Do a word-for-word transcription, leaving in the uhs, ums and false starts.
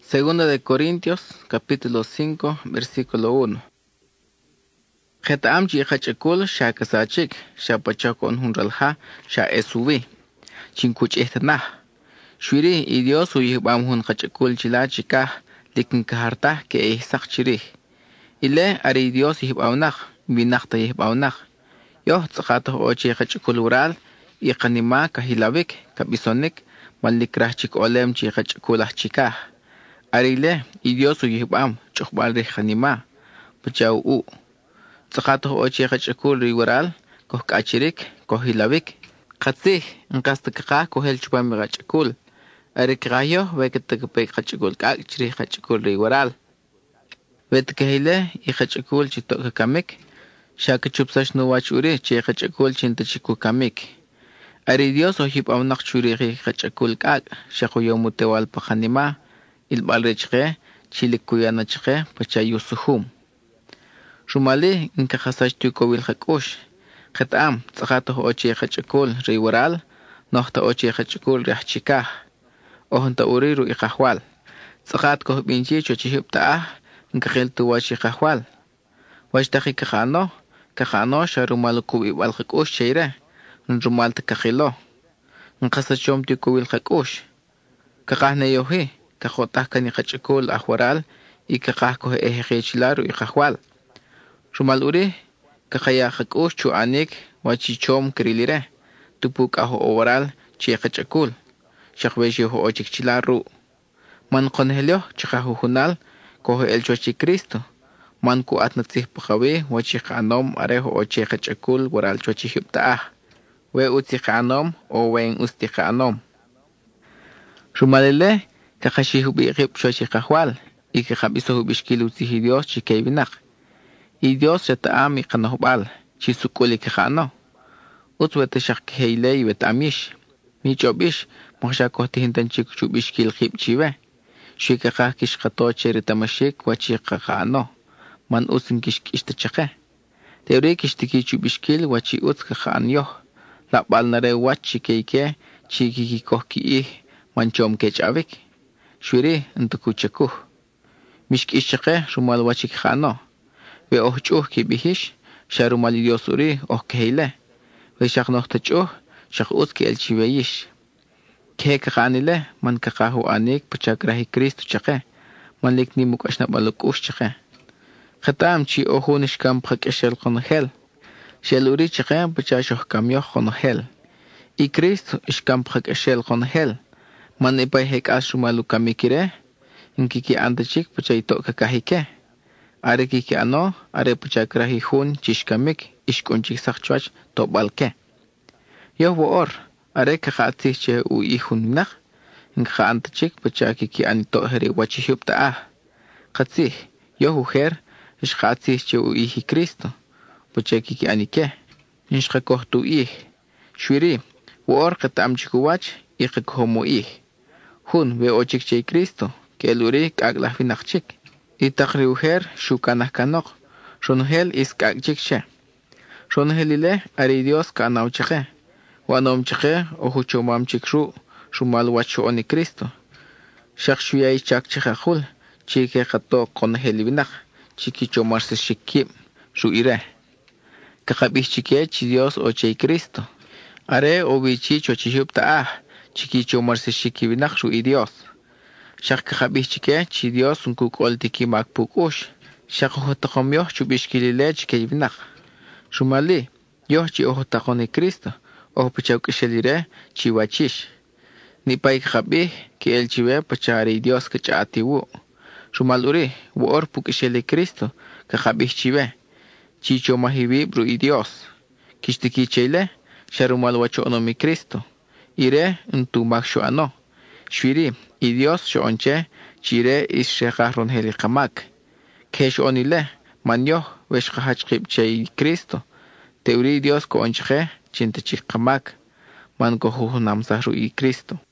Segunda de Corintios, capítulo cinco, versículo uno. Getaam chi hachakul sha kasachik, sha pachakon hunralha, sha esubi. Chinkuch ehtanah. Shwiri y Dios uyibam hun hachakul chila chikah, likin kahartah ke ehsak chirih. Ile ari Dios yibaunak, binakta yibaunak. Yoh tsakatoh ochi hachakul ural, iqanima kahilawik, kabisonik, malikrah chik olem chi hachakulah chikah. Arile, y Dios uyibam, chukbal rihanima, pachau u. Tsakato ochi hachakul riwaral, koh kachirik, koh hilawik. Katsih, nkastakaka kohel chupam hachakul. Arikayo, veketakapek hachakul kak chiri hachakul riwaral. Vetkahile, y hachakul chitokakamik. Shaka chupsash no wachuri, chi hachakul chintachikukamik. Ari Dios uyibam nakchuri hachakul kak, shakuyomutewal pahanima. Il balrechre, chilikuyanache, pachayusuhum. Shumali, inka hasash tukowil hakush. Hetam, tsahato ochi hachakul, riwaral, nohta ochi hachakul, riachikah. Ohanta uriru ikahwal. Tsahat koh binchi chochihiptaah, inka hiltu wachi kahwal. Washtaki kahano, kahano sharumal kubi wal hakush cheire, nrumal takahilo. Nkasachom tukowil hakush. Kahane yohi. Kahotah kani hachakul ahwaral y kahako ejechilaru y kahwal. Rumal uri kahaya hakush chu anik wachichom krilire. Tupuk aho owaral chi hachakul. Shakweshi ho ochichilaru. Man konhelyo chikahu hunal koho el chochi Cristo. Man ku atnatzih pakawi wachikanom areho ochi hachakul waral chochi hiptaah. We utikanom o wen ustikanom. Rumalile Kakashihu bi rip shoshi kahwal, y que jabiso bishkilu tihi Dios chikeibinak. Y Dios yataam y kanahubal, chisukuli kahano. Utwete shakheile y vetamish. Michobish, moshakohti hintan chik chubishkil hip chive. Shikakah kishkato cheritamashik wachikakano. Man usin kishkishtachache. Teori kishtiki chubishkil wachi utskahanyo. Lapbal nare wachikeike, chikikikohki ih, manchom kechavik. Shwiri ntukuchakuh. Mishk ishake rumal wachik khano. We ohchuh ki bihish, sharumal Diosuri oh keile. We shak nohtachuh, shak utki el chiveyish. Ke khanile, man kakahu anik pachakrahi Kristo chake. Man likni mukashna balukush chake. Khatam chi ohunish kam pakeshel konhel. Sheluri chake pachashoh kamyoh konhel. I Kristo ishkam pakeshel konhel. Man ipay hek asumalu kamikire, inkiki antachik pachayto kakahike. Are kiki ano, are pachakrahi hun chishkamik, ishkunchik sakchwach tobalke. Yoh woor, are kakati che u ihun minach, inkha antachik pachakiki anito heri wachihupta ah. Katsih, yoh uher, ishkati che u ihi Kristo, pachakiki anike, ishkakohtu ih. Shwiri, woor katamchikuwach, ikakohomo ih. Hun we ochik chay Cristo, que el uri kaglah finachik. Itakri uher shukanah kanok, shonhel is kagchik she. Shonhelile ari Dios kanaw chake. Wanom chake ohuchomam chikru, shumal wacho oni Cristo. Shakshuyay chak chakahul, chike kato konhelibinach, chiki chomarse shikib, shu ire. Kakabih chike chi Dios o chay Cristo. Are obichi chochihupta ah. Chiquicho marse shikibinak shu i Dios. Shak kabichike chi Dios un kukol tiki makpukush. Shak hotakom yoh chubishkilile chikeibinak. Shumali, yoh chi ohotakoni Cristo. Oh pachau kishelire chi wachish. Ni pai kabih ki el chive pachari Dios kachatiwu. Shumaluri, woor pukisheli Cristo kakabih chive. Chicho mahibi bru i Dios. Kishtiki chele, sharumal wacho onomi Cristo. Ire untu makshu ano. Shwiri, y Dios shonche, chire is shekahron helikamak. Kesh onile, manyo, weshkahachkib chay Cristo. Teuri Dios ko onche, chintachikamak. Man ko huhunam sahru y Cristo.